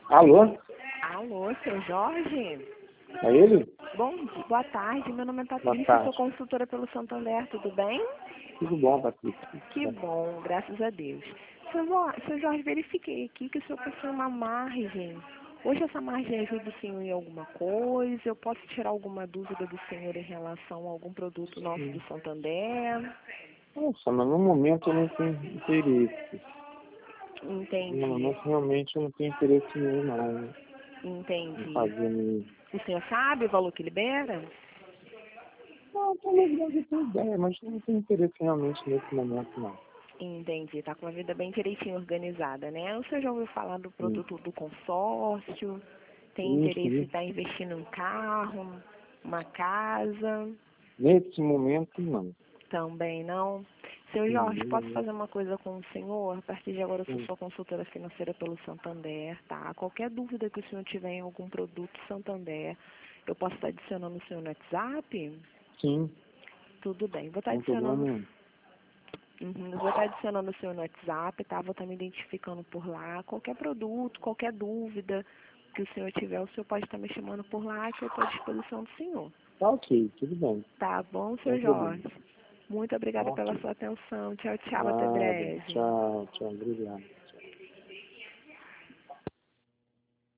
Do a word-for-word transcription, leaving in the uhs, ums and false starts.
Alô? Alô, seu Jorge? É ele? Bom dia, boa tarde. Meu nome é Boa Patrícia, tarde. sou consultora pelo Santander, tudo bem? Tudo bom, Patrícia? Que bom, graças a Deus. Seu Jorge, seu Jorge, verifiquei aqui que o senhor possui uma margem. Hoje essa margem ajuda o senhor em alguma coisa? Eu posso tirar alguma dúvida do senhor em relação a algum produto nosso do Santander? Nossa, mas no momento eu não tenho interesse. No Entendi, momento realmente eu não tenho interesse nenhum não em entendi. fazer nenhum. O senhor sabe o valor que libera? Não, talvez eu tenha ideia, mas eu não tenho interesse realmente nesse momento não. Entendi, tá com uma vida bem direitinho organizada, né? Você já ouviu falar do Sim. produto do consórcio? Tem Sim, interesse em sim. estar investindo em um carro, uma casa? Nesse momento não. Também não? Seu Sim, Jorge, no posso momento, fazer uma coisa com o senhor? A partir de agora eu sou sim. sua consultora financeira pelo Santander, tá? Qualquer dúvida que o senhor tiver em algum produto Santander, eu posso estar adicionando o senhor no WhatsApp? Sim, Tudo bem, vou estar não tem problema adicionando. nenhum. Uhum, eu vou estar adicionando o seu no WhatsApp, tá? Vou estar me identificando por lá. Qualquer produto, qualquer dúvida que o senhor tiver, o senhor pode estar me chamando por lá, que eu estou à disposição do senhor. Tá ok, tudo bem. Tá bom, Não seu tem problema. Jorge? Muito Tá Obrigada pela ok. sua atenção. Tchau, tchau. Até Nada. breve. Tchau, tchau. Obrigado.